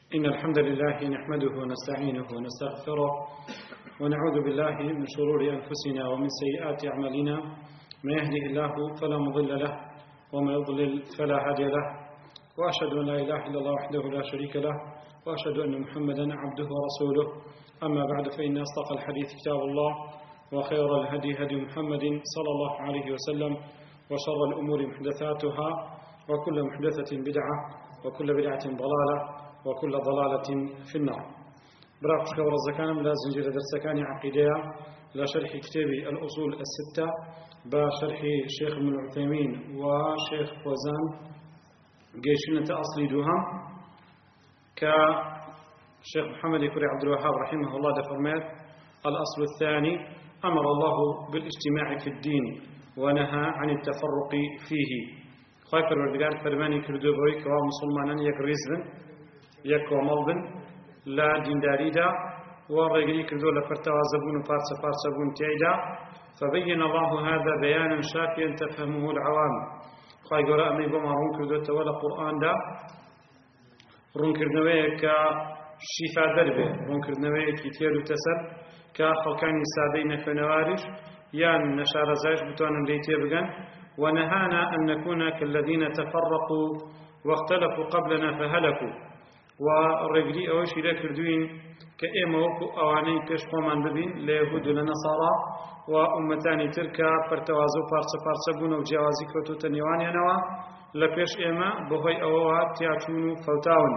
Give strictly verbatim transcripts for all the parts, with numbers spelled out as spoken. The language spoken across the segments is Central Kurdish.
إن الحمد لله نحمده ونستعينه ونستغفره ونعوذ بالله من شرور أنفسنا ومن سيئات أعمالنا. من يهده الله فلا مضل له وما يضلل فلا هادي له، وأشهد أن لا إله إلا الله وحده لا شريك له، وأشهد أن محمدا عبده ورسوله. أما بعد، فإن أصدق الحديث كتاب الله، وخير الهدي هدي محمد صلى الله عليه وسلم، وشر الأمور محدثاتها، وكل محدثة بدعة، وكل بدعة ضلالة، وكل ضلالة في النار. براكشك ورزكان لا زنجير درسكان عقيدة لا شرح كتاب الأصول الستة بشرح شيخ ابن العثيمين وشيخ فوزان قيشنة أصلي دوهم كشيخ محمد كري عبد الوهاب رحمه الله دفرمات: الأصل الثاني: أمر الله بالاجتماع في الدين ونهى عن التفرق فيه. خايف الوردقان فرماني كردو بوي كوا مسلمانا يكريز بن يكو ملبن لا دينداري دا ورقري كردو لفرتوا زبون وفارس فارس بون تعيدا، فبين الله هذا بيانا شافيا تفهمه العوام. خاي قراء أمي بما رون كردو تولى قرآن دا رون كردنوية كشفا دربه، رون كردنوية كتير تسر كخلقاني سادين فنوارش يان نشار زايش بتوانا ليتي بغن. ونهانا أن نكون كالذين تفرقوا واختلفوا قبلنا فهلكوا. والرجلي أوش إلى كردوين كإما وكو أواني كش قومان ببين ليهود لنصارى وأمتاني تركا فرتوازو فارس فارس بون وجوازي كوتو تنيوان ينوا لكش إما بهي أوات يعتون فوتاون.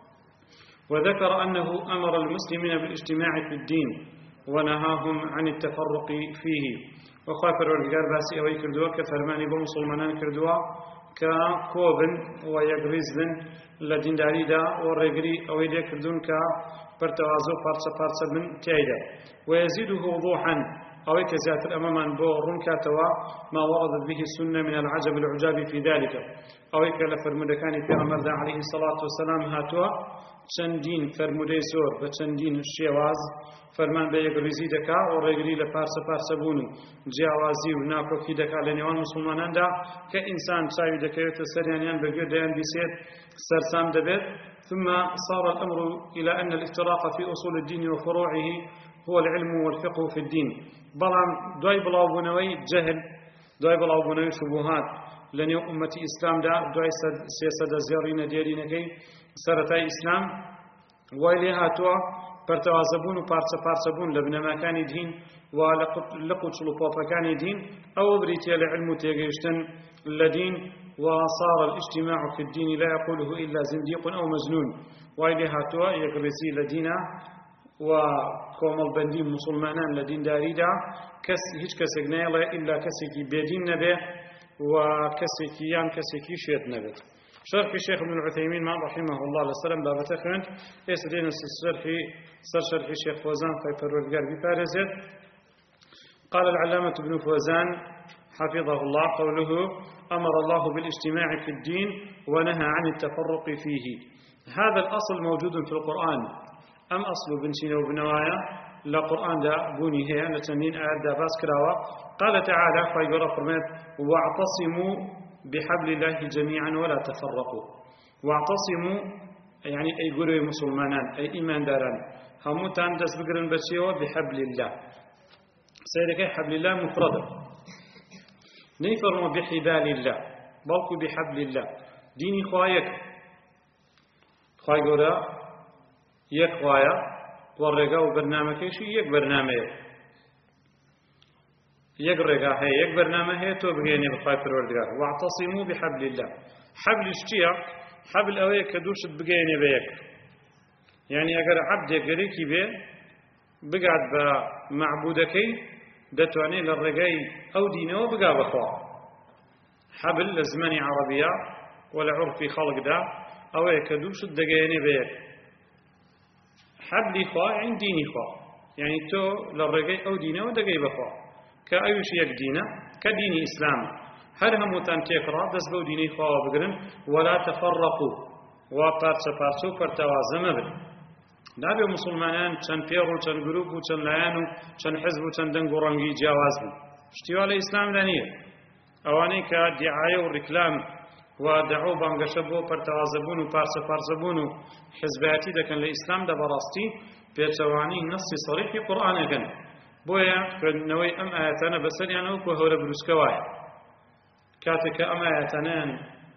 وذكر أنه أمر المسلمين بالاجتماع في الدين ونهاهم عن التفرق فيه. وخافر والقار باسي أوي كردوا كفرماني بمسلمانان كردوا ككوبن ويقريزبن لدين داريدا والرقري أوي دي كردون كبرتوازو فارسا فارسا من تايدا. ويزيده وضوحا أوي كزيات الأمامان بو رنكاتوا ما وردت به السنة من العجب العجاب في ذلك. أوي كالفرمودكاني في عمر عليه الصلاة والسلام هاتوا چندین فرموده زور و چندین شیواز فرمان به یک ریزی دکا و رگری لپارس پارس بونو جیاوازی و ناکوکی دکا لنیوان مسلمانان دا که انسان چاوی دکیوت سریانیان بگیر دیان بیسید سرسام دبید. ثم صار الأمر إلى أن الافتراق في أصول الدين وفروعه هو العلم والفقه في الدين. بلان دوای بلاوبونوی جهل، دوای بلاوبونوی شبهات لنيو أمتي إسلام دا دوای سياسة زيارين ديارين كي سرطاي إسلام وإلي هاتوا برتوازبون و پارچه پارچه بون لبنما كان دين ولقود شلوبوفا كان دين أو بريتيا لعلم تيغيشتن لدين. وصار الاجتماع في الدين لا يقوله إلا زنديق أو مجنون. وإلي هاتوا يقرسي لدينا وكومل بندين مسلمانان لدين داريدا كس هيج كسك نايلا إلا كسكي بيدين نبي وكسكي يان كسكي شيط نبت. شرح الشيخ ابن العثيمين ما رحمه الله لسلام بابته خنت يسدين الشرح سر شرح الشيخ فوزان في فرودقار بفارزت. قال العلامة ابن فوزان حفظه الله قوله: أمر الله بالاجتماع في الدين ونهى عن التفرق فيه. هذا الأصل موجود في القرآن. أم أصل بن سينا وبن نوايا لا قرآن دا بوني هي لتنين آيات دا باس كراوة. قال تعالى فايقرا فرمات: واعتصموا بحبل الله جميعا ولا تفرقوا. واعتصموا يعني أي قروا مسلمانان أي إيمان داران هموتان دس بقرن بسيوة بحبل الله. سيدك حبل الله مفردة نيفروا بحبال الله بلكو بحبل الله. ديني خوايك خواي قرا يك خوايا والرقا وبرنامج شو يك برنامج يك رقا هي يك برنامج هي تو بغيني بخايف الوردقار. واعتصموا بحبل الله. حبل اشتيا حبل أويك كدوش بغيني بيك، يعني أجر عبد يقريكي بيه بقعد بمعبودكي دتواني للرقاي أو دينه وبقى بخوا. حبل لزماني عربية ولا عرفي خلق دا أويك كدوش بغيني بيك. حبلي خوا يعني ديني خوا، يعني تو للرقاي أو دينه ودقاي بخوا كأيش يك دينه كديني إسلام. هر هموتان تقرأ دس بو ديني خوا بقرن. ولا تفرقوا وقارس فارسو فرتوازم بن. نابي مسلمانان چن پیرو چن گروپو چن لایانو چن حزبو چن دنگو رنگی جواز بن. اشتوال إسلام دانيه. أواني كدعاية والركلام ودعو بانگەشە بۆ پەرتەوازەبوون و پارچە پارچەبوون و حزبایەتی دەکەن لە ئیسلامدا بەڕاستی پێچەوانی نەسی سەریحی قورئانەکەن بۆیە خوێندنەوەی ئەم ئاەتانە بەسەریانەوە کە هەورە بروسکە وایە کاتێک کە ئەم ئاەتانەیان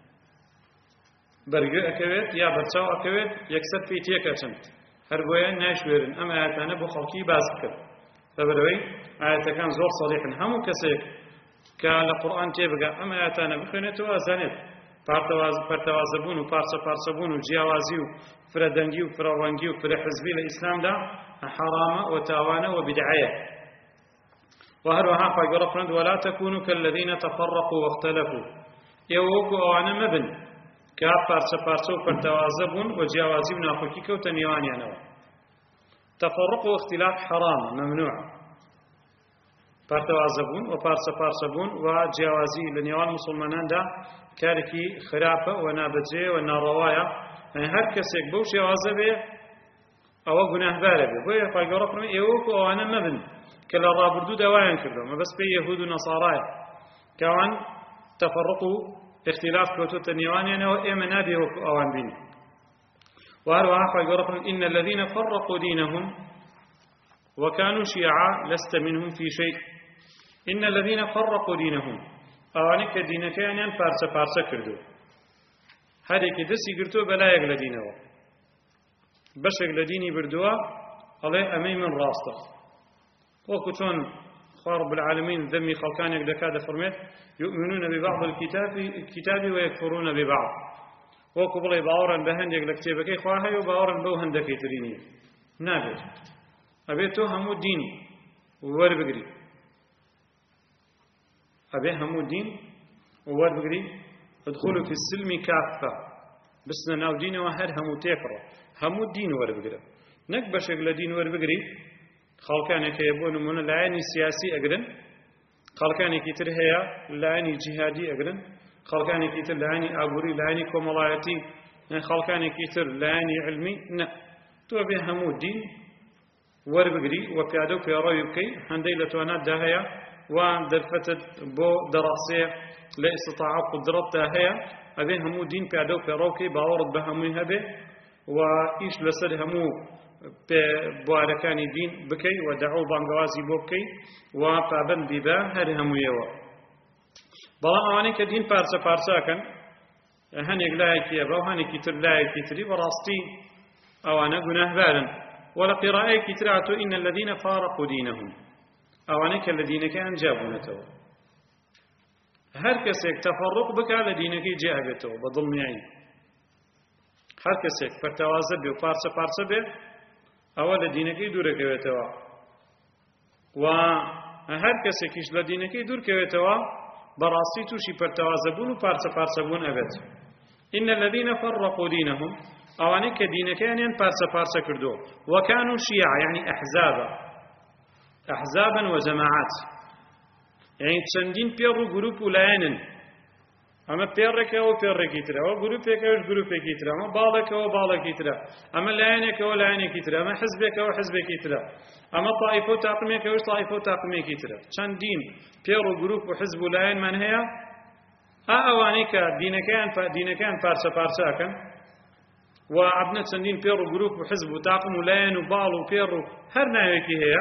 بەرگە ئەکەوێت یا بەرچاو ئەکەوێت یەکسەر پێی تێکەچن هەر بۆیە ناشوێرن ئەم ئاەتانە بۆ خەڵکی باز بکەن لەبەرەوەی ئاەتەکان زۆر سەریحن هەموو کەسێک کە لە قورئان تێبگا ئەم ئاەتانە بخوێنێتەوە ئەزانێت پەرتەوازەبوون و پارچە پارچەبوون و جیاوازی و فرەدەنگی و فرەڕەنگی و فرەحزبی لە ئیسلامدا حرامە و تاوانە و بدعەیە وهروها پایگەڵە فڕند ولا تكونوا كالذين تفرقوا واختلفوا ئێوە وەکو ئەوانە مەبن کە پارچە پارچە و پەرتەوازەبوون و جیاوازی و ناخۆکی کەوتە نێوانیانەوە تفرق و اختلاف حرام ممنوع پەرتەوازەبوون و پارچە پارچەبوون و جیاوازی لە نێوان مسلماناندا کارێکی خراپە و نابەجێ و ناڕەوایە هەر کەسێک بەو شێوازە بێ ئەوە گوناهبارە بێ بۆیە پایگەڵە فڕمی ئێوە وەکو ئەوانە مەبن کە لە ڕابردوو داوایان کردەوە مەبەست پێی یەهود و نەسارایە کە ئەوان تەفەڕق و اختلاف کەوتۆتە نێوانیانەوە ئێمە نابێ وەکو ئەوان بین وهروها پایگەڵە فڕمی إن الذين فرقوا دينهم وكانوا شيعا لست منهم في شيء إن الذين فرقوا دينهم ئەوانەی کە دینەکەیانیان پارچە پارچە کردو هەرێکی دەستی گرتووە بەلایەک لە دینەوە بەشێک لە دینی بردووە ئەڵێ ئەمەی من ڕاستە وەکو چۆن خوا رب العالمین ذەمی خەڵکانێک دەکات دەفەرمێت يؤمنون ببعض الكتاب ويكفرون ببعض وەکو بڵێ باوەڕن بە هەندێک لە کتێبەکەی خوا هەیە و باوەڕن بەو هەندەکەی تری نییە نابێت ئەبێت تۆ هەموو دین وەربگری ئەبێ هەموو دین وەربگری ادخلوا في السلم كافة بسنە ناو دینەوە هەر هەموو تێکڕە هەموو دین وەربگرە نەک بەشێک لە دین وەربگری خەڵکانێک هەیە بۆ نمونە لایەنی سیاسی ئەگرن خەڵکانێکی تر هەیە لایەنی جیهادی ئەگرن خەڵکانێکی تر لایەنی ئابووری لایەنی کۆمەڵایەتی خەڵکانێکی تر لایەنی علمی نە تۆ بێ هەموو دین وەربگری و پیادە و پێڕەوی بکەی هەندەی لە تواناتدا هەیە وان دەرفەتت بۆ دەڕاسێ لە ئیستطاع و قودرەتدا هەیە ئەبێ هەموو دین پیادە و پێڕەو بکەی باوەڕت بە هەمووی هەبێ و ئیش لەسەر هەموو بوارەکانی دین بکەی و دەعو و بانگەوازی بۆ بکەی و پابەندی بە هەر هەموویەوە بەڵام ئەوانەی کە دین پارچە پارچەکەن هەنێک لایەکی ئەبە و هەنێکی تر لایەکی تری بەڕاستی ئەوانە گوناهبارن ولا قراءة كتراتو إن الذين فارقوا دينهم أواني كالذين كان جابونتو هر كسيك تفرق بك على دينك جابتو بضم عين هر كسيك فتوازب بي وفارس فارس بي أولا دينك دورك بيتوا وهر كسيك إش لدينك دورك بيتوا براسي توشي فتوازبون وفارس فارسبون أبت إن الذين فرقوا دينهم أواني كدينك يعني بارسا بارسا كردو وكانوا شيعا يعني أحزابا أحزابا وجماعات يعني تشندين بيرو جروب ولاينن أما بيرك أو بيرك يترى أو جروب يك أو جروب يك يترى أما بالك أو بالك يترى أما لاينك أو لاينك يترى أما حزبك أو حزبك يترى أما طائفة تقميك أو طائفة تقميك يترى تشندين بيرو جروب وحزب ولاين من هي أواني كدينك يعني دينك يعني بارسا بارسا كان وعبنا سندين بيرو جروب وحزب وتاقم ولاين وبال وبيرو هر ناويكي هي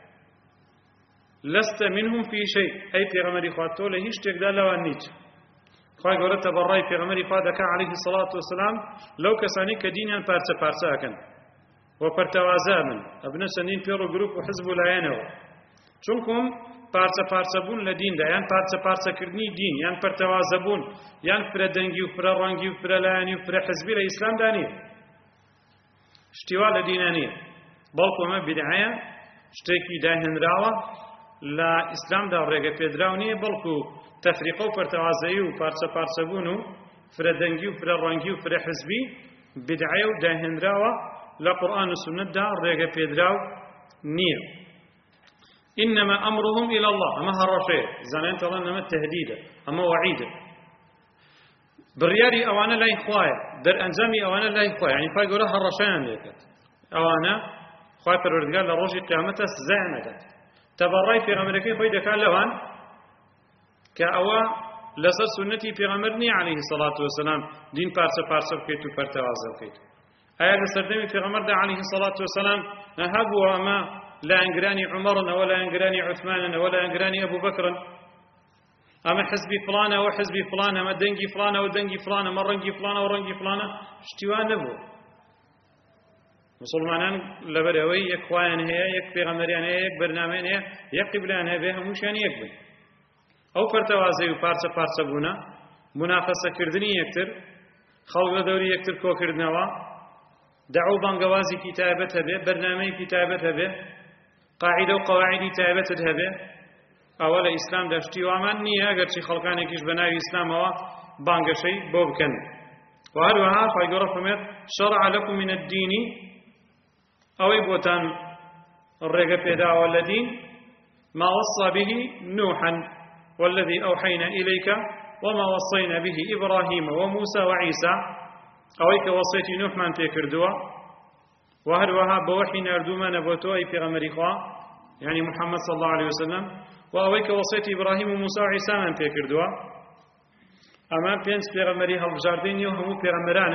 لست منهم في شيء أي پیغمبر خواتو لهيش تقدر لوان نيج خواهي قولت تبرأي پیغمبر خواتك عليه الصلاة والسلام لو كساني كدينيان پارسا پارسا كان وپرتوازا من ابن سندين بيرو جروب وحزب ولاينو چونكم پارسا پارسا بون لدين دا يعني پارسا پارسا كردني دين يعني پرتوازا بون يعني فردنگي وفررانگي وفرلايني وفرحزبي لإسلام داني اشتوال لديناني بلقو ما بدعايا اشتكي داهن راوة لا إسلام دا ريقا بيدراوني بلقو تفريقو پرتوازايو پارسا پارسا بونو فردنگي وفررانگي وفرحزبي بدعايا وداهن راوة لا قرآن والسنة دا ريقا بيدراو نية إنما أمرهم إلى الله أما هرشي زمان ترى إنما التهديد أما وعيد برياري أوانا لا يخوايا در أنزامي أوانا لا يخوايا يعني فاي قولها هرشان ليكت أوانا خوايا فرورتقال لروجي قيامته زعنة تبراي في أمريكي خوي دكال لوان كأوا لەسەر سنەتی پێغەمبەر نییە عەلەیهی سەڵات وەسەلام دین پارچە پارچە بکەیت و پەرتەوازە بکەیت. ئایا لە سەردەمی پێغەمبەردا عەلەیهی سەڵات وەسەلام هەبووە ئەمە لە ئەنگرانی عومەرن، ئەوە لە ئەنگرانی عوسمانن، ئەوە لە ئەنگرانی ئەبوو بەکرن، ئەمە حزبی فڵانە، ئەوە حزبی فڵانە، ئەمە دەنگی فڵانە، ئەوە دەنگی فڵانە، ئەمە ڕەنگی فڵانە، ئەوە ڕەنگی فڵانە، شتیوان نەبوو. مسلمانان لەبەر ئەوەی یەک خوایان هەیە، یەک پێغەمبەریان هەیە، یەک بەرنامەیان هەیە، یەک قیبلەیان هەبێ، هەمووشیان یەک بن. ئەو پەرتەوازەی و پارچە پارچە بوونە، منافەسەکردنی یەکتر، خەڵک لە دەوری یەکتر کۆکردنەوە، دەعو و بانگەوازێکی تایبەت هەبێ، بەرنامەیەکی تایبەت هەبێ، قاعیدە و قەواعیدی تایبەتت هەبێ، ئەوە لە ئیسلامدا شتی وامان نییە، ئەگەرچی خەڵکانێکیش بە ناوی ئیسلامەوە بانگەشەی بۆ بکەن. وهروەها خی گەورە فەرمێت شەرع لەکم من الدین، ئەوەی بۆتان ڕێگە پێداوە لە دین، ما وصى به نوحا والذي أوحينا إليك وما وصينا به إبراهيم وموسى وعيسى، أويك وصيتي نوح من تكردوا وهروها بوحي نردوما نبوتو أي في غمريخوا يعني محمد صلى الله عليه وسلم، وأويك وصيتي إبراهيم وموسى وعيسى من تكردوا. أما بينس في غمري هالجاردين يوهمو في غمران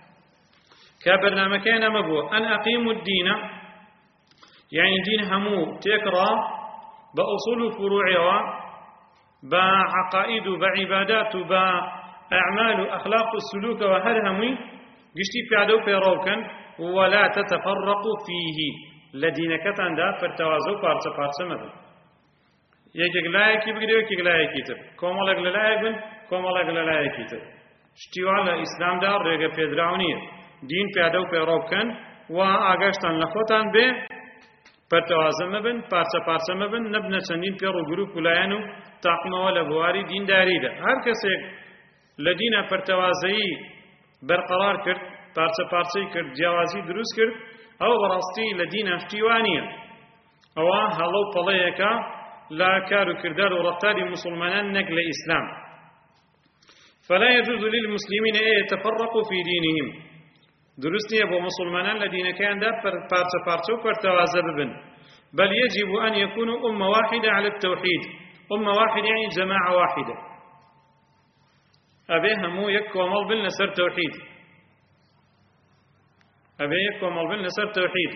كبرنامج كان مبوا أن أقيموا الدين، يعني دين همو تكرا بأصول فروعها، بعقائد وبعبادات وبأعمال وأخلاق السلوك وهرهمي قشتي في عدو في روكا، ولا تتفرقوا فيه لدينك تندا فرتوازو بارسا بارسا مدن يكيك لايكي بقدر يكيك لايكي تر كومالك للايك بن كومالك للايكي تر شتيوال الإسلام دار ريغا بيدراونية دين في عدو في روكا وآغاشتان لخوتان به پرتوازە مەبن، پارچە پارچە مەبن، نەبنە چەندین پێڕ و گروپ و لایەن و تاقمەوە لە بواری دینداریدا. هەر کەسێک لە دینە پەرتەوازەیی بەرقەرار کرد، پارچە پارچەی کرد، جیاوازی دروست کرد، ئەو بەڕاستی لە دینە شتیوانیە، ئەوە هەڵە و پەڵەیەکە لە کار و کردار و ڕەفتاری مسلمانان نەک لە ئیسلام. فلا يجوز للمسلمين أن يتفرقوا في دينهم، درست نییە بۆ مسلمانان لە دینەکەیاندا پارچە پارچە و پەرتەوازە ببن، بل يجب أن يكونوا أمة واحدة على التوحيد. أمة واحدة يعني جماعة واحدة، أبي همو يك ومال بن لسر توحيد، أبي يك ومال بن لسر توحيد.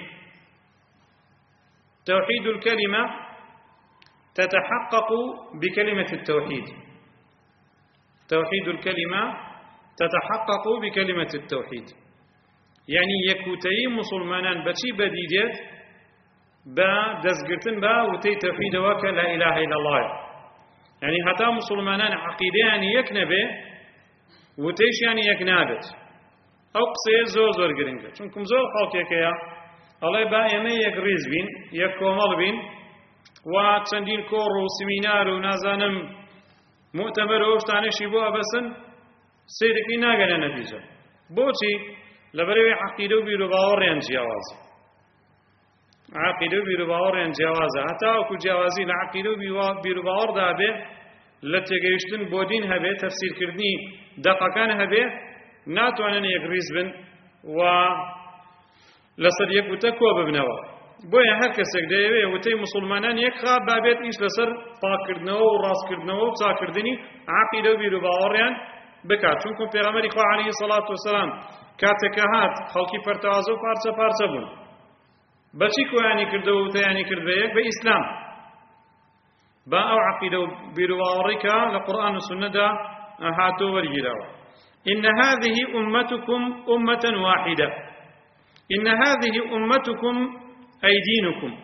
توحيد الكلمة تتحقق بكلمة التوحيد، توحيد الكلمة تتحقق بكلمة التوحيد، يعني يكوتي مسلمانان بچی بدیدێت بە دەستگرتن بە وتەی تەوحیدەوە کە لا إله إلا الله، يعني هەتا مسلمانان عەقیدەیان یەک نەبێ وتەیشیان یەک نابێت. ئەو قسەیە زۆر زۆر گرنگە، چونکم زۆر خەڵکێکەیە ئەڵێ با ئێمە یەک ڕیز بین، یەک کۆمەڵ بین و چەندین کۆڕ و سمینار و نازانم مؤتەمەر و ئەو شتانەشی بۆ ئەبەسن سەیرەکەی ناگەنە نەتیجە. بۆچی؟ لەبەرەوەی عەقیدە و بیر و باوەڕیان جیاوازە، عەقیدە و بیر و باوەڕیان جیاوازە، هەتا وەکو جیاوازی لە عەقیدە و بیر و باوەڕدا بێ، لە تێگەیشتن بۆ دین هەبێ، تەفسیرکردنی دەقەکان هەبێ، ناتوانن یەک ڕیز بن و لەسەر یەک وتە کۆ ببنەوە. بۆیە هەر کەسێک دەیەوێ وتەی مسلمانان یەک خا بابێت ئیش لەسەر پاکردنەوە و ڕاستکردنەوە و چاکردنی عەقیدە و بیر و باوەڕیان بکات. چونکە پێغەمبەری خوا عەلەیهی سەڵات وسەلام کاتێکە هات خەڵکی پەرتەوازە و پارچە پارچە بوون، بەچی کۆیانی کردەوە و وتەیانی کرد بە یەک؟ بە ئیسلام، بە ئەو عەقیدە و بیر و باوەڕی کە لە قورئان و سوننەدا هاتۆ وەرگیراوە. إن هذه أمتكم أمة واحدة، إن هذه أمتكم أي دينكم.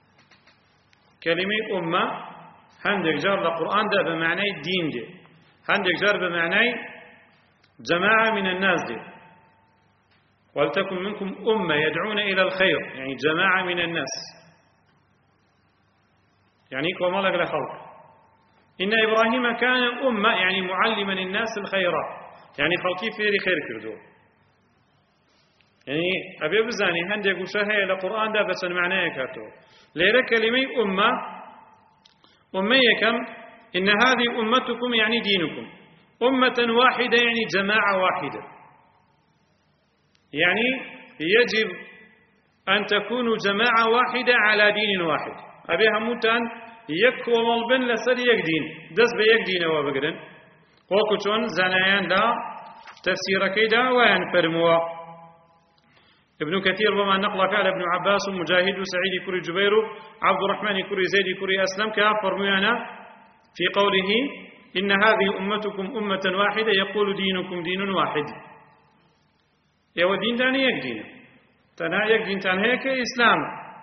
كلمة أمة هندك جار للقرآن ده بمعنى الدين ده، هندك جار بمعنى جماعة من الناس ده. ولتكن منكم أمة يدعون إلى الخير، يعني جماعة من الناس، يعني كومالك لخلق. إن إبراهيم كان أمة يعني معلما الناس الخيرات، يعني خلقي في خير كردو. يعني أبي بزاني هندق وشهي لقرآن ده بس المعنى كاتو ليرى كلمة أمة أمية كم؟ إن هذه أمتكم يعني دينكم، أمة واحدة يعني جماعة واحدة، يعني يجب أن تكونوا جماعة واحدة على دين واحد. أبي هموتان يك ومال بن لسر يك دين، دس بيك دين وبقرن وەکو چۆن زانایان لە تەفسیرەکەیدا وایان فەرمووە. ابن كثير وما نقل قال ابن عباس ومجاهد وسعيد كري جبير عبد الرحمن كري زيد كري أسلم كفرميانا في قوله إن هذه أمتكم أمة واحدة يقول دينكم دين واحد. يا دين داني يك دين تنا يك دين تنا هيك إسلام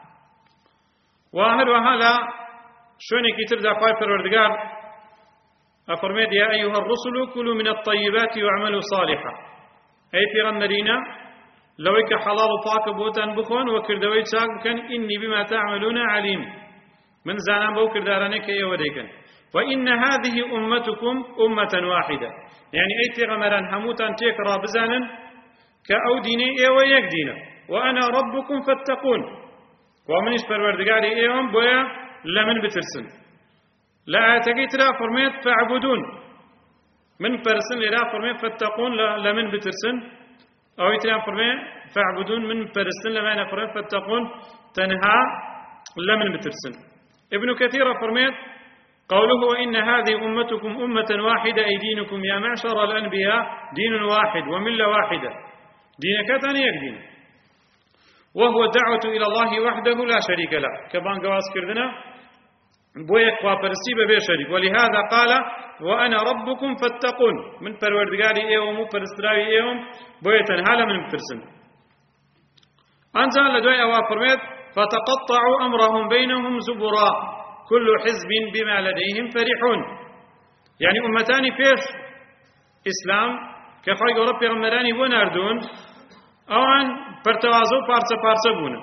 واحد وهلا شوني كتير دافع پروردگار أفرميت يا أيها الرسل كلوا من الطيبات واعملوا صالحا. أي پیغمبرین لويك حلال وطاق بوتان بخون وكردوي تشاك بكن إني بما تعملون عليم من زانان بو كردارانك يوديكن. وإن هذه أمتكم أمة واحدة يعني أي تغمران هموتان تيك رابزانا كأو ديني إيوة يك دينا وأنا ربكم فاتقون ومنش پروردگاري إيوم بويا لمن بترسن لا أتقيت لا فرميت فاعبدون من برسن لا فرميت فاتقون لمن بترسن أو يتلام فرمي فاعبدون من برسن لما نفرمي فاتقون تنهى لمن بترسن. ابن كثير فرميت قوله وإن هذه أمتكم أمة واحدة أي دينكم يا معشر الأنبياء دين واحد وملة واحدة دينك تانيك دين وهو دعوة إلى الله وحده لا شريك له كبان قواس كردنا بويك وابرسي ببي شريك ولهذا قال وأنا ربكم فاتقون من پروردگاري ايوم وپرستراوي ايوم بويتن هالا من بترسن. أنزل لدوي أوا فرميت فتقطعوا أمرهم بينهم زبرا كل حزب بما لديهم فرحون. يعني أمتان فيش إسلام كخوي رب پیغمبرانی وناردون اوان پرتوازو پارچه پارچه بونه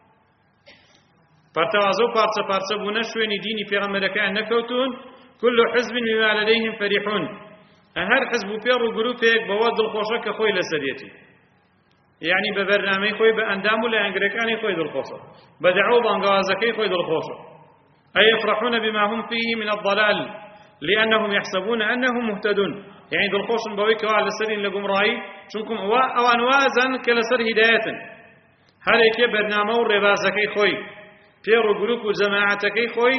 پرتوازو پارچه پارچه بونه شوینی دینی پیغمبرکان نکوتون كل حزب بما لديهم فرحون. هر حزب بير وجروبك بواد الخوشة كخوي لسريتي يعني ببرنامج خوي بأندام ولا أنجريكاني خوي ذو الخوشة بدعوا بانجازكي خوي ذو الخوشة أي يفرحون بما هم فيه من الضلال لأنهم يحسبون أنهم مهتدون يعني ذو الخوشة بويك وعلى السرين لقوم رأي شنكم أو أنوازا كلسر هداية هل يك برنامج ربازكي خوي بير وجروب وجماعتكي خوي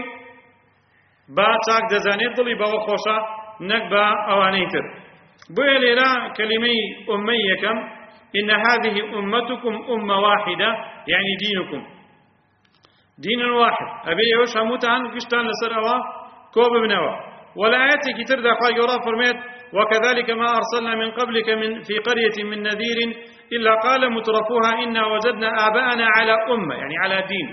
با تاك دزاني ضلي بوا خوشة نكبا أوانيتر بويا ليلا كلمي أميكم إن هذه أمتكم أمة واحدة يعني دينكم دين واحد أبي يوش هموتان كشتان لسر أوا كوب بنوا ولا آياتي كتر دقاء يرى فرميت وكذلك ما أرسلنا من قبلك من في قرية من نذير إلا قال مترفوها إنا وجدنا آباءنا على أمة يعني على دين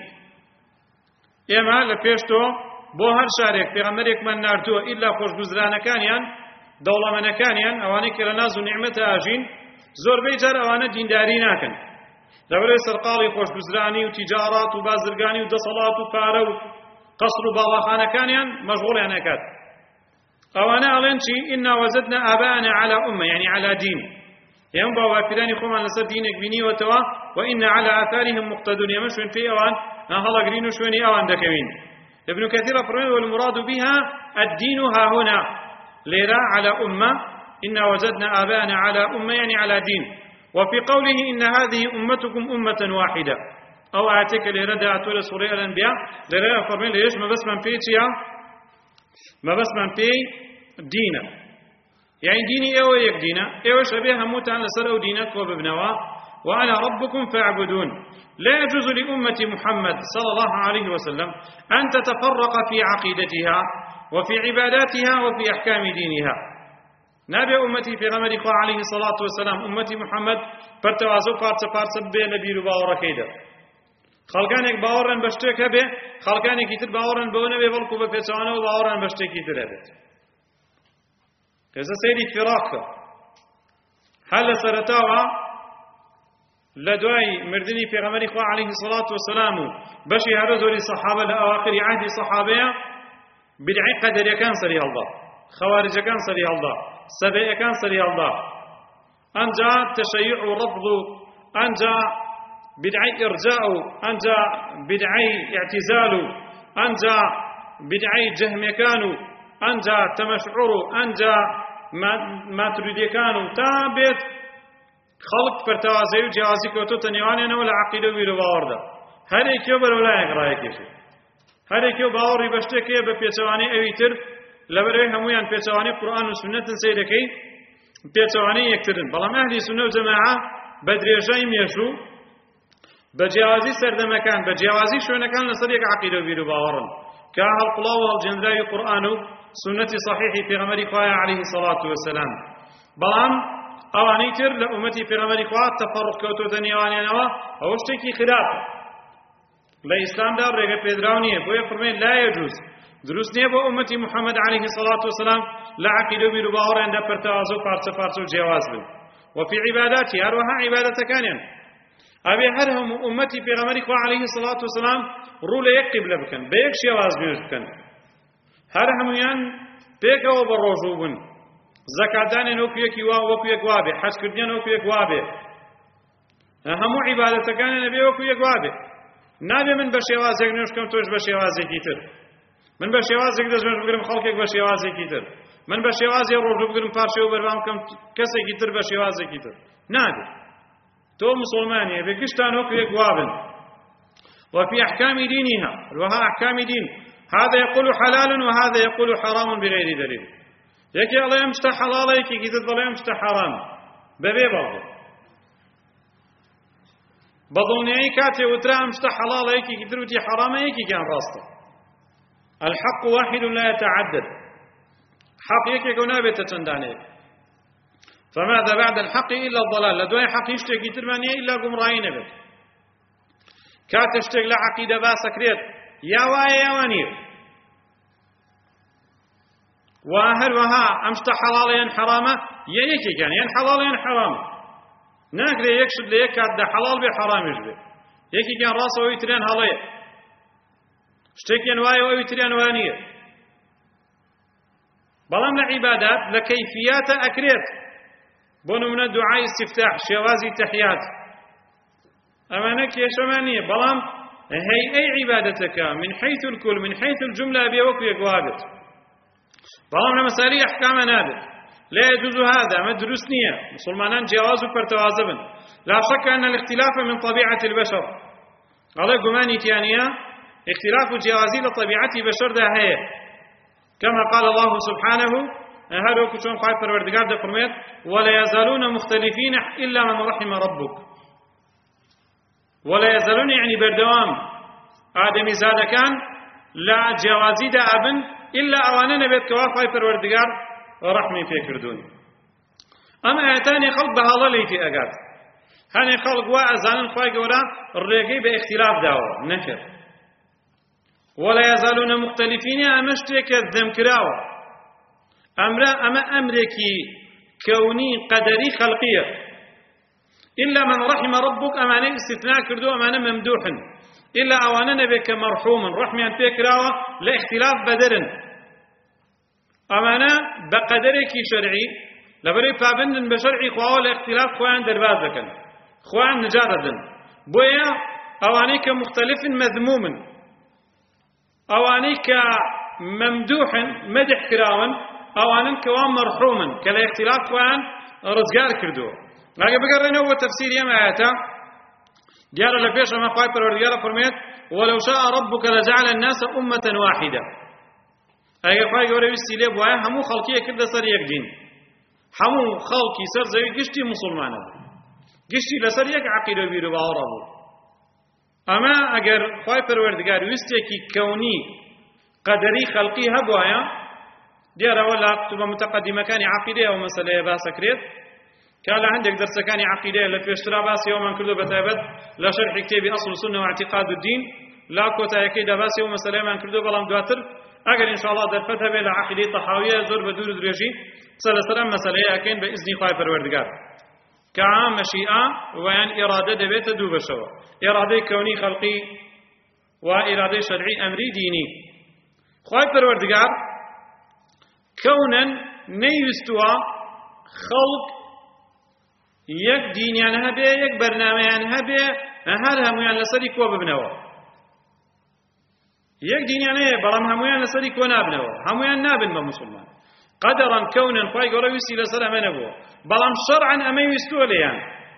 إما لفيشتو بۆ هەر شارێک پێغەمبەرێکمان ناردووە ئیلا خۆشگوزرانەکانیان دەوڵەمەندەکانیان ئەوانەی کە لە ناز و نیعمەتە ئاژین زۆربەی جار ئەوانە دینداری ناکەن لەبەرەوەی سەرقاڵی خۆشگوزرانی و تیجارات و بازرگانی و دەسەڵات و پارە و قەسر و باڵاخانەکانیان مەشغوڵیان ئەکات ئەوانە ئەڵێن چی ئینا وەجەدنا ئاباءنا على أمة يعني على دين ئێمە باوەکرانی خۆمان لەسەر دینێک بینیوەتەوە وئینا على آثارهم مقتدون ئێمە شوێن پێی ئەوان هەڵەگرین و شوێنی ئەوان دەکەوین. ابن كثير فرمى والمراد بها الدين ها هنا ليرى على أمة إنا وجدنا آباءنا على أمة يعني على دين. وفي قوله إن هذه أمتكم أمة واحدة أو آتيك ليرى دعت ولا سورة الأنبياء ليرى فرمى ليش ما بس من بيتيا ما بس من بي دينا يعني ديني أو يك دينا أو شبيه هموت عن لسر أو دينك وببنوا وأنا ربكم فاعبدون. لا يجوز لأمة محمد صلى الله عليه وسلم أن تتفرق في عقيدتها وفي عباداتها وفي أحكام دينها. نبي أمتي في غمر إخوة عليه الصلاة والسلام أمتي محمد برتوازو بارت بارت بي نبي باورا كيدا خلقانك باورا بشتك به خلقانك يتر باورا بونا بيبالكو بفتوانا وباورا بشتك يتر هبت كذا سيدي فراق هل سرتاوا لدواي مردني في غمر إخوة عليه الصلاة والسلام بشي هرزولي صحابة لأواخر عهد صحابة بدعي قدر يكان صريح الله خوارج كان صريح الله سبع كان صريح الله أنجا تشيع رفض أنجا بدعي إرجاء أنجا بدعي اعتزال أنجا بدعي جهم كانوا أنجا تمشعر أنجا ما تريد كانوا تابت خلق پرتوازی و جهازی کوتو تنیوانی نه ولا عقیده ویرو باورده هر یکیو بر ولا اقرای کیشه هر یکیو باوری بشته که به پیچوانی اویتر لەبەرەوەی هەموویان پێچەوانەی قورئان و سونەتن سەیرەکەی پێچەوانەی یەکترن بەڵام ئەهلی سونە و جەماعە بە درێژەی مێژوو بە جیاوازی سەردەمەکان بە جیاوازی شوێنەکان لەسەر یەک عەقیدە و بیر و باوەڕن کە هەڵقوڵاو و هەڵجێنراوی قورئان و سونەتی صحیحی پێغەمبەری خوایە عەلەیهی سەڵاتو وەسەلام بەڵام ئەوانەی تر لە ئومەتی پێغەمبەری خوا تەفەڕق کەوتۆتە نێوانیانەوە ئەوە شتێکی خراپە لە ئیسلامدا ڕێگە پێدراو نییە بۆیە فەرمێن لا یەجوز دروست نییە بۆ ئومەتی محەممەد عەلەیهی سەڵاتو وەسەلام لە عەقیدە و بیر و باوەڕیاندا پەرتەوازە و پارچە پارچە و جیاواز بن وفي عباداته هەروەها عیبادەتەکانیان ئەبێ هەر هەموو ئومەتی پێغەمبەری خوا عەلەیهی سەڵاتو وەسەلام ڕوو لە یەک قیبلە بکەن بە یەک شێواز نوێژ بکەن هەر هەموویان پێکەوە بە ڕۆژوو بن زەکاتدانیان وەکو یەکی وا وەکو یەک وابێ حەجکردنیان وەکو یەک وابێ هەموو عیبادەتەکانیان ئەبێ وەکو یەک وابێ نابێ من بە شێوازێک نوێژ بکەم تۆش بە شێوازێکی تر من بە شێوازێک دەستنوێژ بگرم خەڵکێک بە شێوازێکی تر من بە شێوازێ ڕۆژوو بگرم پارچێ و بەربام بکەم کەسێکی تر بە شێوازێکی تر نابێ تۆ مسلمانیە بێ گشتان وەکو یەک وابن وفي أحكام دينها وها أحكام دين هذا يقول حلال وهذا يقول حرام بغير دليل يكي الله يمشت حلال يكي كذب الله يمشت حرام ببي بابو بظلني كاتي وترى مشت حلال يكي كذبتي حرام يكي كان راسته الحق واحد لا يتعدد حق يكي كنابة تتندانيك فماذا بعد الحق إلا الضلال لدواء حق يشتكي ترمانية إلا قمرائين بك كاتشتك لعقيدة باسكريت يا وايا يا وانير وهل وها أمشت حلال ين حرامة يكي كان ين حلال ين حرام ناكري يكشد ليك ده حلال بحرام يجبه يكي كان راسه ويترين هلايا اشتكي وايا ويترين وانير بلام لعبادات لكيفيات أكريت بونو من دعاء استفتاح شوازي تحيات أمانك يا شمانية بلام هي أي عبادتك من حيث الكل من حيث الجملة بيوك يقوابت بلام لمسالي أحكام نابت لا يجوز هذا ما درسنية مسلمان جواز فرتوازبا لا شك أن الاختلاف من طبيعة البشر على قماني تيانية اختلاف جوازي لطبيعة بشر ده هي كما قال الله سبحانه هذا كشون خايف الوردقات ده فرميت ولا يزالون مختلفين إلا من رحم ربك ولا يزالون يعني بردوام آدمي زاد كان لا جوازي ده أبن إلا أوانا نبيت كوا خايف الوردقات ورحمي في كردوني أما أتاني خلق بهذا ليتي أقاد هاني خلق وأزان خايف ورا الرقي باختلاف داو نكر ولا يزالون مختلفين أمشتك الذمكراوة أمر أما أمركي كوني قدري خلقية إلا من رحم ربك أمانة استثناء كردو أمانة ممدوح إلا أوانا نبيك مرحوم رحمي أن فكراوة لاختلاف بدر أمانة بقدرك شرعي لبري فابن بشرعي خواه لاختلاف خوان دربازك خوان نجارة بويا أوانيك مختلف مذموم أوانيك ممدوح مدح كراون أوانن كوان مرحوما كلا اختلاف كوان رزقار كردو لكن بقرنا هو تفسير يما آياتا قال لفيش ما قايب الورقال فرميت ولو شاء ربك لجعل الناس أمة واحدة أي قايب ورقال استيلاب وآيا همو خلقية كده صار يك دين همو خلقي صار زي قشتي مسلمانا قشتي لصار يك عقيدة بيرو باورابو أما أجر قايب الورقال وستيكي كوني قدري خلقي هبو آيا ديارة ولا تبقى متقدمة كان عقيدة أو مسألة باسا كريت كان عندك درس كان عقيدة لا في اشترا باس يوما كله بتابت لا شرح كتابي أصل السنة واعتقاد الدين لا كوتا كيدا باس يوم مسألة ما كله بلام دواتر أجل إن شاء الله درفتها بلا عقيدة طحاوية زور بدور درجي صلى سلام مسألة أكين بإذن خايف الوردقار كعام مشيئة ويان إرادة دبيت دوب الشوا إرادة كوني خلقي وإرادة شرعي أمري ديني خايف الوردقار كونا نيستوا خلق يك دينيان هبه يك برنامجان هبه هر هميان لسري كوا ببنوا يك دينيان هي برام هميان لسري كوا نابنوا هميان نابن بمسلمان قدرا كونا فاي قرا ويسي لسلام نبوا برام شرعا أما يستوا ليان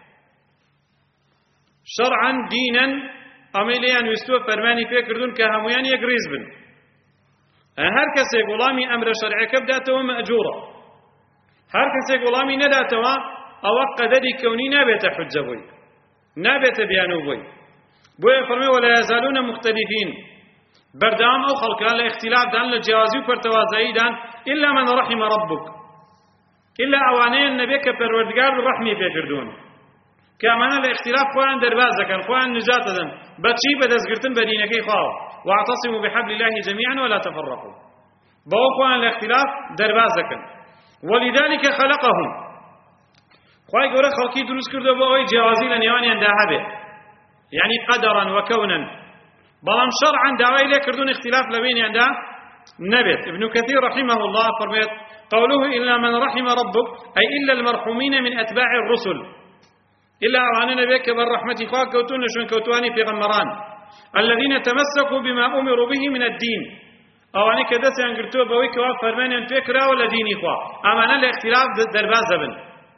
شرعا دينا أما ليان يستوا فرماني فكردون كهميان يك ريزبن هەر کەسێک وەڵامی ئەمرە شەرعیەکە بداتەوە مەئجوورە، هەر کەسێک وەڵامی نەداتەوە ئەوە قەدەری کەونی نابێتە حجە بووی، نابێتە بیانوو بووی. بۆیە فەرمێ وەلا یەزالونە مختەلیفین، بەردەوام ئەو خەڵکان لە اختیلافدان لە جیاوازی و پەرتەوازاییدان ئیلا من ڕەحیمە ڕەبوک، ئیلا ئەوانەیە نەبێت کە پەروەردگار ڕەحمی پێکردوون، کە ئەمانە لە اختیلاف خۆیان دەرباز دەکەن، خۆیان نجات دەدەن بەچی؟ بەدەستگرتن بە دینەکەی خواوە. واعتصموا بحبل الله جميعا ولا تفرقوا، بەوە خۆیان لە اختیلاف دەرباز دەکەن. ولذلك خلقهم، خوای گەورە خەڵکی دروست کردووە بۆ ئەوەی جیاوازی لە نێوانیاندا هەبێ، یعنی قەدەرەن وەکەونەن، بەڵام شەرعەن داوای لێ کردوون اختلاف لە بینیاندا نەبێت. ابن كثير رحمه الله فرمێت قوله إلا من رحم ربك أي إلا المرحومين من أتباع الرسل، إلا أواننا بك بالرحمة خواك كوتون شون كوتواني في غمران الذين تمسكوا بما أمروا به من الدين، أواني كدس ينقرتوا بويك وفرمان ينفكرا ولا ديني خوا، أمانا الاختلاف درباز بن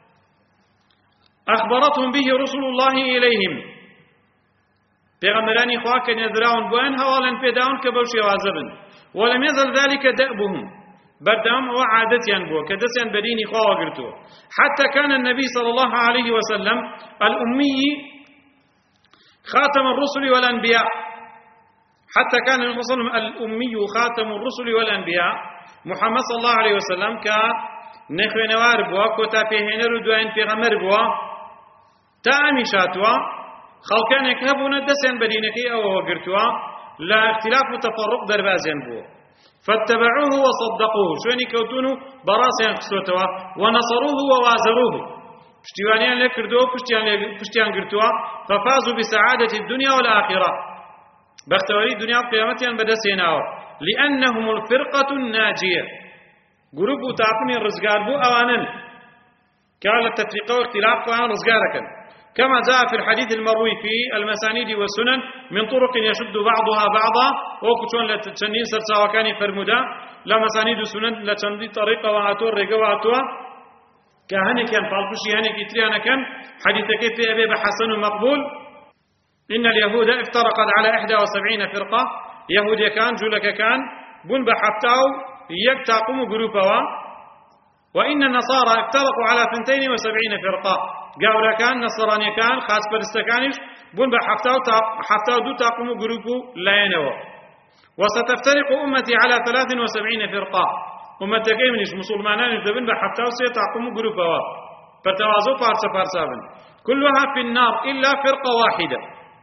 أخبرتهم به رسول الله إليهم، پیغمبرانی خوا کە نێدراون بۆیان هەواڵیان پێداون کە بەو شێوازە بن. ولم يزل ذلك دأبهم، بەردەوام ئەوە عادەتیان بووە کە دەستیان بە دینی خواوە گرتووە. حتى كان النبي صلى الله عليه وسلم الأمي خاتم الرسل والأنبياء، حتى كان الأمي خاتم الرسل والأنبياء، محمد صلى الله عليه وسلم كا نخوێنەوار بووە، کۆتا پێهێنەر و دوایین پێغەمبەر بووە، تا ئەمی شاتووە خەڵکانێک هەبوونە دەستیان بە دینەکەی ئەوەوە گرتووە، لە اختلاف و تەفەڕق دەربازیان بووە. فاتبعوه وصدقوه، شوێنی کەوتون و بەڕاستیان خستوتەوە، ونصروه ووازروه، پشتیوانیان لێ کردووە و پشتیان گرتووە. ففازوا بسعادة الدنيا والآخرة، بەختەوەری دنیا و قیامەتیان بەدەستهێناوە. لأنهم الفرقة الناجية، گروپ و تاقمی ڕزگار بوو ئەوانن کە لە تەفریقە و اختلاف خۆیان ڕزگارەکەن. كما جاء في الحديث المروي في المسانيد والسنن من طرق يشد بعضها بعضا، وكتون لتشنين سرسا وكان فرمودا لا مسانيد السنن لتشندي طريقة وعطور رقا وعطوا كهني كان فالفشي هني كتريانا كان حديث كيف أبي بحسن مقبول. إن اليهود افترقت على إحدى وسبعين فرقة، يهود كان جولك كان بن بحفتاو يكتاقم جروبوا، وإن النصارى افترقوا على اثنتين وسبعين فرقة، قاولا كان نصراني كان خاص برستكانش بون بحفتاو حفتاو دو تاقم جروبو لاينوا. وستفترق أمتي على ثلاث وسبعين فرقة، أمتك منش مسلمانان دبن بحفتاو سي تاقم جروبوا، فتوازو فارسا فارسا بن كلها في النار إلا فرقة واحدة.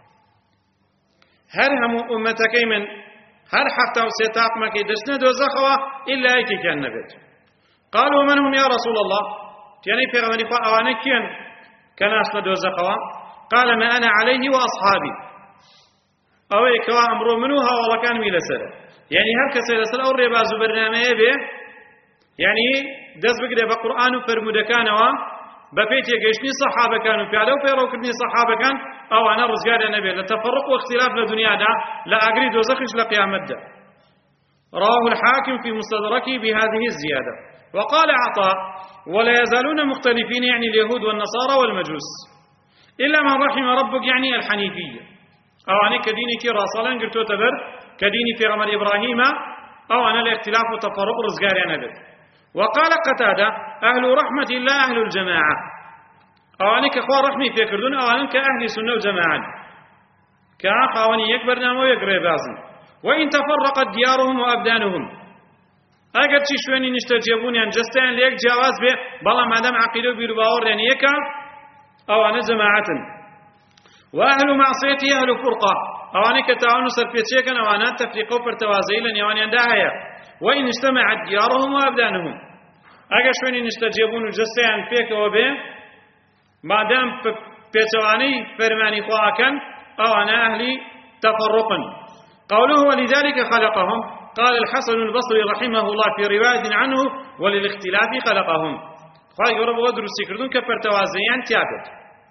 هر هم أمتك من هر حفتاو سي تاقمك دشنا دوزخوا إلا أيكي كان نبت. قالوا من هم يا رسول الله؟ يعني في غمر إخوة أوانكيا كان أسنا دوزخوا. قال ما أنا عليه وأصحابي، أو إكوا أمرو منوها والله كان ميلا سنة، يعني هل كسر سنة أو رباز برنامج به، يعني دز بقدر بقرآن وفرمود كانوا بفيت يجيشني صحابة كانوا في علو في روكني صحابة كان أو أنا رزقار النبي لتفرق واختلاف للدنيا دا لا أجري دوزخش لقيامة دا. رواه الحاكم في مستدركه بهذه الزيادة. وقال عطاء ولا يزالون مختلفين، يعني اليهود والنصارى والمجوس، إلا من رحم ربك، يعني الحنيفية، أو أنا كديني كي راسلا قلت تبر كديني في غمر إبراهيم، أو أنا الاختلاف وتفرق رزقار نبي. وقال قتادة أهل رحمة الله أهل الجماعة، أو أنا كخوار رحمي في كردون، أو أنا كأهل سنة وجماعة، كأخواني يكبر نام ويقري بازن. وإن تفرقت ديارهم وأبدانهم، اگر چی شوێنی نیشتەجێبوونیان جستیان لە یەک جیاواز بێ، بەڵام مادام عەقیدە و بیرروباوەڕیان یەکە، ئەوانە جەماعەتن. وأهل معصيته أهل فرقة، أوانە کە تاوان و سەرپێچیەکەن، ئەوانە تەفریقە و پەرتەوازەیی لە نێوانیاندا هەیە. وإن اجتمعت ديارهم وأبدانهم، ئەگەر شوێنی نیشتەجێبوون و جستیان پێکەوە بێ، مادام پێچەوانەی فەرمانی خواکەن، ئەوانە ئەهلی تەفەڕقن. قوله ولذلك خلقهم، قال الحسن البصري رحمه الله في رواية عنه وللاختلاف خلقهم، خواهي قرب ودرسي كردون كبرتوازيان تيابت.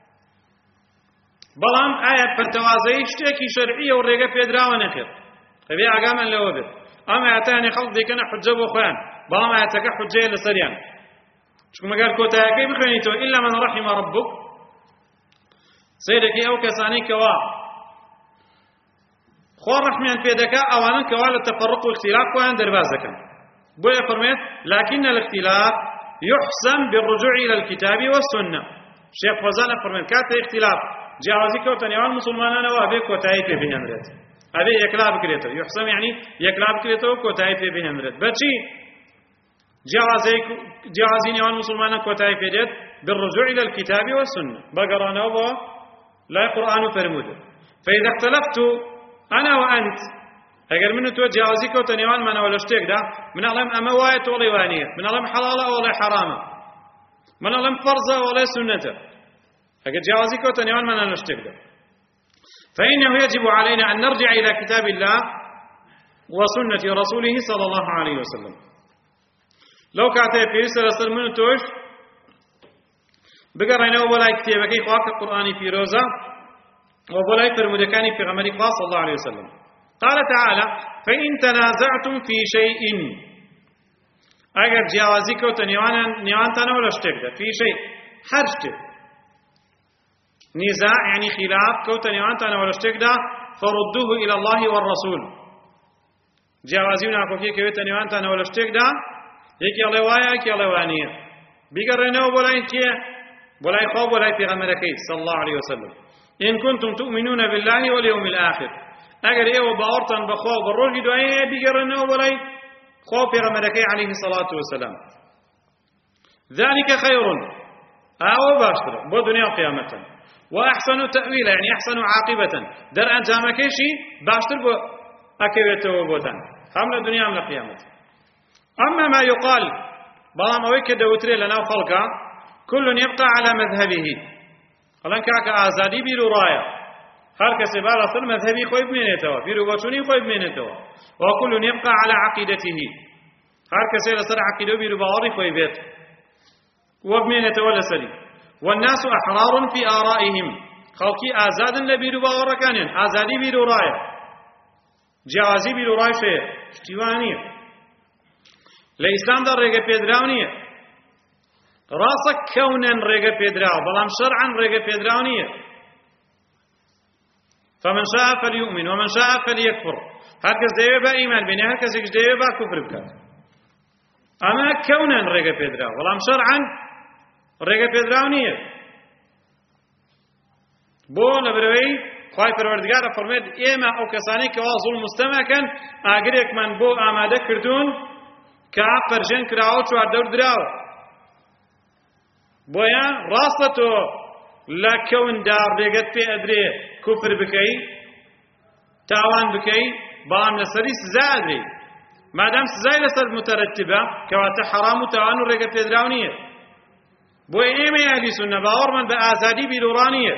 بلام آية برتوازي اشتاكي شرعية والرقا في ادراء ونخير خبي عقاما لوبت. أما اعتاني خلق ذي كان حجة وخوان، بلام اعتاك حجة لسريان، شكو ما قال كوتا كيف خينيتو إلا من رحم ربك، سيدك أو كساني كوا خوا ڕەحمیان پێ دەکا ئەوانن کەوا لە تەفەڕق و اختلاف خۆیان دەرباز دەکەن بۆیە فەرمێت لكن الاختلاف يحسم بالرجوع إلى الكتاب والسنة شيخ فوزان فرمێت کاتە اختلاف جیاوازی کەوتە نێوان مسلمانانەوە ئەبێ کۆتایی پێ بهێنرێت ئەبێ یەکلا بکرێتەوە يحسم يعني یەکلا بکرێتەوە کۆتایی پێ بهێنرێت بەچی جیاوازی نێوان مسلمانان کۆتایی پێ دێت بالرجوع إلى الكتاب والسنة بقرانەوە لا قرآن فرموده فإذا اختلفت أنا وأنت أجر منه تو جوازي كوت نيوان من ولا اشتيك ده من علم أما وايت ولا وانية من علم حلالة ولا حرامة من علم فرضة ولا سنة أجر جوازي كوت نيوان من ولا اشتيك ده فإنه يجب علينا أن نرجع إلى كتاب الله وسنة رسوله صلى الله عليه وسلم لو كاتب في سلسلة من توش بقرأنا ولا كتابك خواك القرآن في روزة وبلا فرمودكاني في غمر صلى الله عليه وسلم قال تعالى فإن تنازعتم في شيء أجر جوازي كوت نيوان نيوان تناول اشتك في شيء حرشت نزاع يعني خلاف كوت نيوان تناول اشتك فردوه إلى الله والرسول جوازي ناكوكي كوت نيوان تناول اشتك يكي الله وايا يكي الله وانية بقرنا وبلا كي ولا يخاف ولا في غمركي صلى الله عليه وسلم إن كنتم تؤمنون بالله واليوم الآخر أجر إيه وبأورتن بخوف بالروج دعاء بيجرنا ولا خوف في غمركي عليه الصلاة والسلام ذلك خير أو باشر بدنيا قيامة وأحسن تأويلا يعني أحسن عاقبة در أنجام كيشي باشر ب أكيد وبوتان هم الدنيا من القيامة أما ما يقال بلام أويك دوتري لنا خلقا كل يبقى على مذهبه قالن كاك آزادي بيرو رايا هر کسی بالا سر مذهبی خوی بمینێتەوە بیرو بچونی خوی بمینێتەوە وكل يبقى على عقيدته هر کسی لسر عقیده بیرو باوری خوی بیت وبمینێتەوە لسری والناس أحرار في آرائهم خلقي آزاد لبيرو باوركانين آزادي بيرو رايا جوازي بيرو راي شيء اشتوانية لإسلام در ريقة بيدراونية راسك كونا ريقة بيدراو بلام شرعا ريقة بيدراونية فمن شاء فليؤمن ومن شاء فليكفر هركز ديوه با إيمان بيني هركز يكش ديوه با كفر بكات أما كونا ريقة بيدراو بلام شرعا ريقة بيدراونية بو لبروي خواهي پروردگار فرمید إيما أو كساني كوا ظلم مستمع كان آگريك من بو آماده كردون كا فرجن كراو چوار دور دراو بويا راستو لا كون دار ريقت في أدري كفر بكي تاوان بكي بام لسري سزا أدري ما دام سزاي لسر مترتبة كواتا حرام تاوان ريقت في أدراونية بويا إيما أهلي سنة باور من بآزادي بيلورانية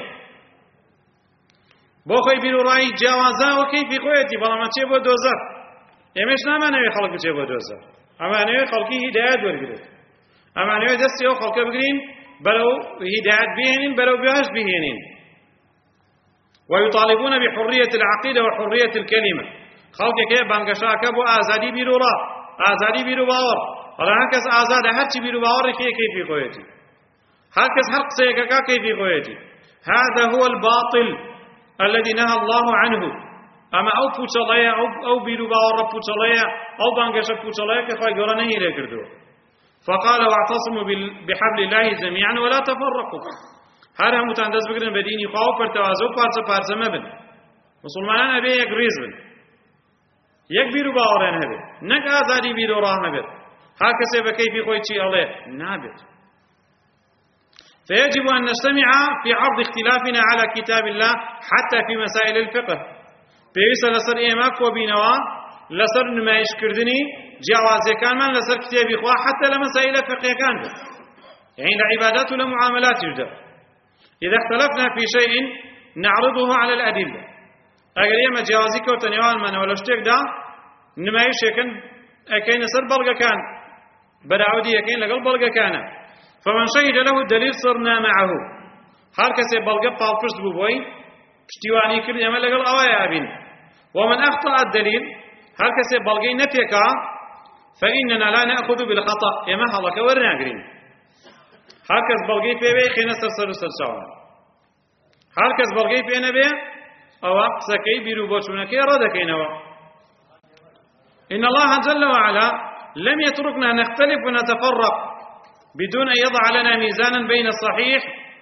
بۆ خۆی بیرڕایی جیاوازاوە کەیفی خۆیەتی بەڵام ئەچێ بۆ دۆزەخ ئێمەش نامانەوێت خەڵک بچێ بۆ دۆزەخ ئەمانەوێت خەڵکی هیدایەت وەرگرێت ئەمانەوێت دەستی ئەو خەڵکە بگرین بەرەو هیدایەت بهێنین بەرەو بەهەشت بهێنین ويطالبون بحرية العقيدة وحرية الكلمة خەڵکێک هەیە بانگەشاکە بۆ ئازادی بیرڕا ئازادی بیرروباوەڕ بەڵام هەر کەس ئازادە هەرچی بیرروباوەڕێکی هەیە کەیفی خۆیەتی هەر کەس هەر قسەیەکەکا کەیفی خۆیەتی هذا هو الباطل الذي نهى الله عنه أما أو بوشلايا أو أو بيرو باور بوشلايا أو بانجش بوشلايا كفاية جرانه إلى كردو فقال واعتصموا بحبل الله جميعا ولا تفرقوا هذا متعندز بكرن بديني خاو فرتوازو بارس بارس مبن مسلمان أبي يجريز بن يك بيرو باور هذا نك آزادي بيرو راه نبت هكذا بكيف يقول شيء الله نابت فيجب أن نجتمع في عرض اختلافنا على كتاب الله حتى في مسائل الفقه بيس لسر إيماك وبينوا لسر نمايش كردني جوازي كان من لسر كتاب إخوة حتى لمسائل فقه كان يعني لعبادات ولمعاملات يجدر إذا اختلفنا في شيء نعرضه على الأدلة أقل إيما جوازي كوتنيوان من ولا اشتك دا نمايش يكن أكين سر بلغة كان بدعودي يكين لقل بلغة كان فمن شهد له الدليل صرنا معه هر کسی بلغه پاپشت بوی پشتیوانی کرد اما لگل آوایا ابین ومن أخطأ الدليل هر کسی بلغه نتیکا فإننا لا نأخذ بالخطأ اما حلقه ورناگرین هر کس بلغه پیوی خینا سر سر سر شوان هر کس بلغه پی نبی أو قسكي بيروبوشونك ردكينوا. إن الله جل وعلا لم يتركنا نختلف ونتفرق بدون أن يضع لنا ميزانا بين الصحيح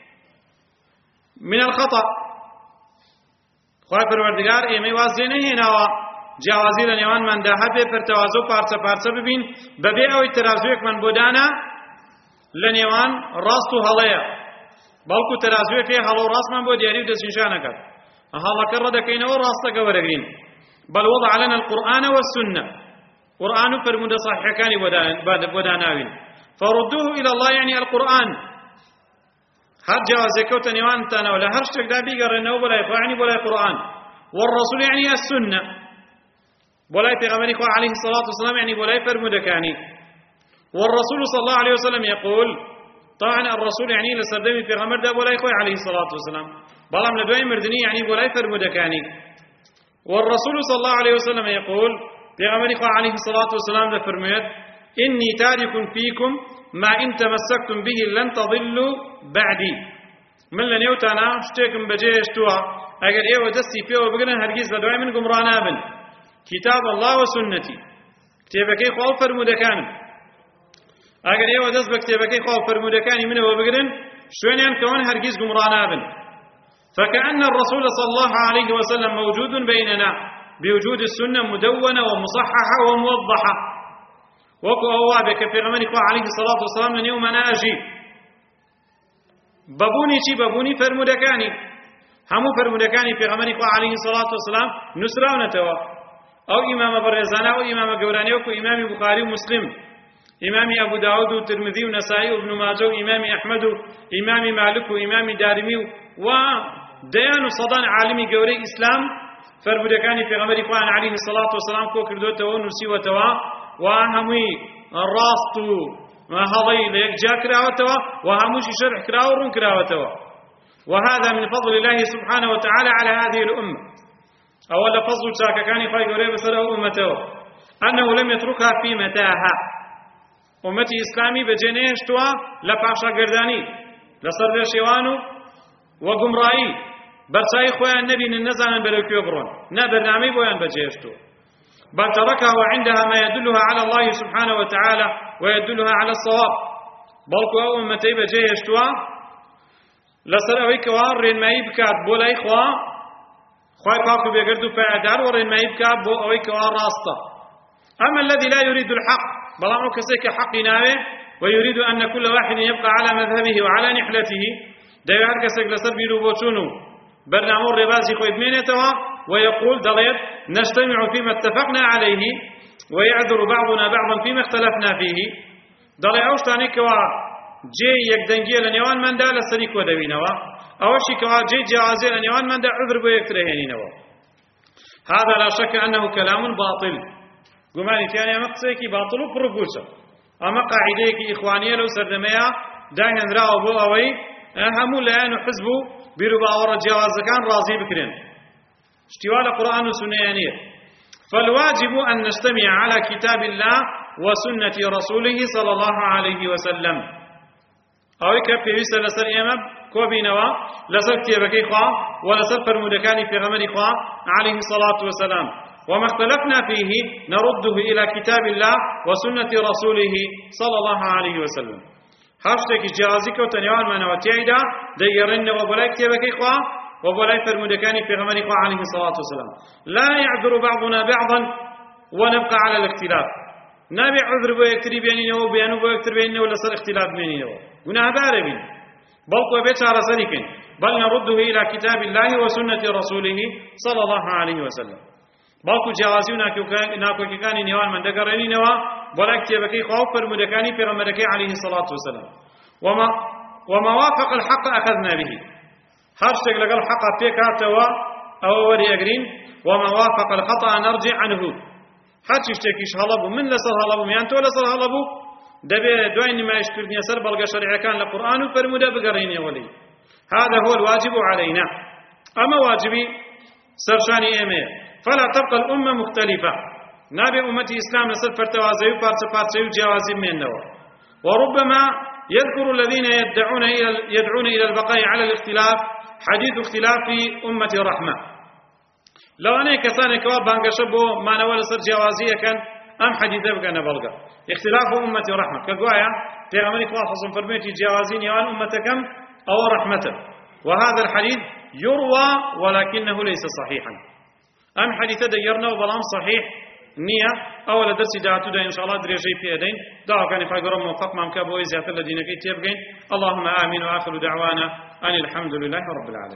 من الخطأ. خواهي پروردگار ئێمەی واز لێ نەهێناوە جیاوازی لە نێوانماندا هەبێ پەرتەوازە و پارچە پارچە ببین بەبێ ئەوەی تەرازویەکمان بۆ دانا لە نێوان ڕاست و هەڵەیە، بەڵکو تەرازویەک هەیە هەڵە و ڕاستمان بۆ دیاری و دەستنیشانەکات، هەڵەکە ڕەدەکەینەوە ڕاستەکە وەرەگرین. بەڵ وضع لنا القرآن والسنة، قرآن و فەرموودە صحیحەکانی بۆ داناوین. فردوه إلى الله يعني القرآن. هر جوازك وتنيوان تانا ولا هر شتك دا بيقرنه ولا يفعني ولا القرآن. والرسول يعني السنة ولا يتغمر عليه الصلاة والسلام يعني ولا يفرمدكاني. والرسول صلى الله عليه وسلم يقول طبعا الرسول يعني لسردمي في غمر دا ولا يخوي عليه الصلاة والسلام بلام لدوي مردني يعني ولا يفرمدكاني. والرسول صلى الله عليه وسلم يقول في غمر عليه الصلاة والسلام لفرميت إني تارك فيكم ما إن تمسكتم به لن تضلوا بعدي. من لن يوتانا شتيكم بجيشتوا أجر إيه ودستي فيه وبقنا هرجيز لدوي من قمرانا بن كتاب الله وسنتي كتابك خوف فرمودكان أجر إيه ودست بكتابك خوف فرمودكان منه وبقنا شوين يعني كون هرجيز قمرانا بن. فكأن الرسول صلى الله عليه وسلم موجود بيننا بوجود السنة مدونة ومصححة وموضحة. وكو أوابك في غمرك عليه الصلاة والسلام لن يوم أنا أجي بابوني شي بابوني فرمودكاني همو فرمودكاني في غمرك عليه الصلاة والسلام نسراونتوا أو إمام برزانا أو إمام قوراني وكو إمام بخاري ومسلم إمام أبو داود والترمذي ونسائي وابن ماجه وإمام أحمد وإمام مالك وإمام دارمي وديان صدان عالمي قوري إسلام فرمودكاني في غمرك عليه الصلاة والسلام كو كردوتوا ونسيوتوا وهمي الراست وهذي ليكجا كراوتوا وهموش شرح كراورون كراوتوا. وهذا من فضل الله سبحانه وتعالى على هذه الأمة. أولا فضل شاكا كان يخاي قريب سره أمته أنه لم يتركها في متاهة. أمتي إسلامي بجنيشتوا لباشا قرداني لصر شوانو وقمرائي برساي خويا النبي النزان بلوكيو برون نا برنامي بويان بجيشتو بل تركها وعندها ما يدلها على الله سبحانه وتعالى ويدلها على الصواب. بل كو أمتي بجيشتوا لسر أويك وارين ما يبكات بولا إخوة خواهي باكو بيقردو فاعدار ورين ما يبكات بو أويك وار راستا. أما الذي لا يريد الحق بل أمو كسيك حق ناوي ويريد أن كل واحد يبقى على مذهبه وعلى نحلته دا يعرف كسيك لسر بيرو بوشونو برنامو الربازي خوي بمينتوا ويقول دليل نجتمع فيما اتفقنا عليه ويعذر بعضنا بعضا فيما اختلفنا فيه. دليل أوشتاني كوا جي يكدنجي لنيوان من دا لسريك ودوينوا أوشي كوا جي جوازي لنيوان من دا عذر بو يكترهينينوا. هذا لا شك أنه كلام باطل. قماني تياني مقصيكي باطل وبروبوشا أما قاعديكي إخوانية لو سردميا داين راو بو أوي همو لأنو حزبو بيرو باورا جواز كان راضي بكرين اشتوال قرآن وسنة يعني. فالواجب أن نجتمع على كتاب الله وسنة رسوله صلى الله عليه وسلم. أو يكفي بيسا لسر إمام كوبينوا لسر كتابك إخوة ولسر فرمودكاني في غمر إخوة عليه الصلاة والسلام. وما اختلفنا فيه نرده إلى كتاب الله وسنة رسوله صلى الله عليه وسلم. هاشتك جوازك وتنيوان ما نواتيعدا ديرن وبلا كتابك إخوة وبلا فرمودكاني في غمر إخوة عليه الصلاة والسلام. لا يعذر بعضنا بعضا ونبقى على الاختلاف. نبي عذر بيكتري بيننا وبينه بيكتري بيننا ولا صار اختلاف بيننا قلنا باربين بل قوة على سلكين بل نرده إلى كتاب الله وسنة رسوله صلى الله عليه وسلم. بل جوازي ناكو كان نيوان من دقرني نوا ولا كتابك خوف فرمودكاني في غمرك عليه الصلاة والسلام. وما وما وافق الحق أخذنا به. هاشتك لقى الحق فيك هاتوا أو وري أجرين وما وافق الخطأ نرجع عنه. حتى يشتكيش هلبو من لسر هلبو يعني تو لسر هلبو دبي دوين ما يشكرني سر بلغ شرع كان القرآن فرمودا بقرين يا ولي. هذا هو الواجب علينا. أما واجبي سرشاني إيمي فلا تبقى الأمة مختلفة. نابي أمتي إسلام نسل فرتوازي وفارس فارسي وجوازي من نوا. وربما يذكر الذين يدعون إلى يدعون إلى البقاء على الاختلاف حديث اختلاف في أمة رحمة. لو أنا كساني كوا بانقشبو ما نول صر جوازية كان أم حديثة بقنا بلغة اختلاف أمتي ورحمة كقوايا تيغمري كوا حصن فرميتي جوازين يوان أمتكم أو رحمة وهذا الحديث يروى ولكنه ليس صحيحا أم حديثة ديرنا وبلام صحيح نية أول درس دعاتو دا إن شاء الله دريجي في أدين دعوا كان فاقرم موفق مع مكابوي زيادة الذين كي تيبقين اللهم آمين وآخر دعوانا أن الحمد لله رب العالمين.